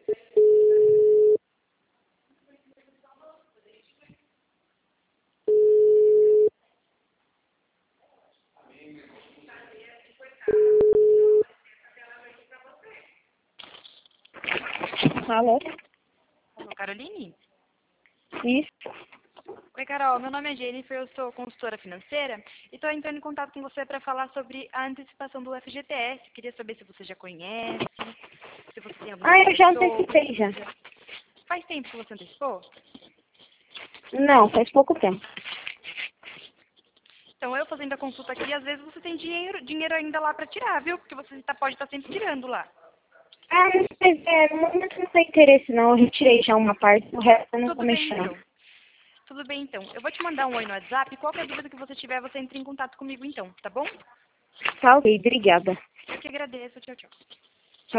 Alô? Alô, Caroline? Isso. Oi, Carol. Meu nome é Jennifer, eu sou consultora financeira e estou entrando em contato com você para falar sobre a antecipação do FGTS. Queria saber se você já conhece, se você tem alguma Eu já dúvida sobre, antecipei já. Faz tempo que você antecipou? Não, faz pouco tempo. Então, eu fazendo a consulta aqui, às vezes você tem dinheiro ainda lá para tirar, viu? Porque você pode estar sempre tirando lá. Mas no momento não tem interesse não, eu retirei já uma parte, o resto eu não tô Tudo bem, mexendo. então. Tudo bem, então. Eu vou te mandar um oi no WhatsApp. Qualquer dúvida que você tiver, você entra em contato comigo, então, tá bom? Tá ok, obrigada. Eu que agradeço. Tchau, tchau.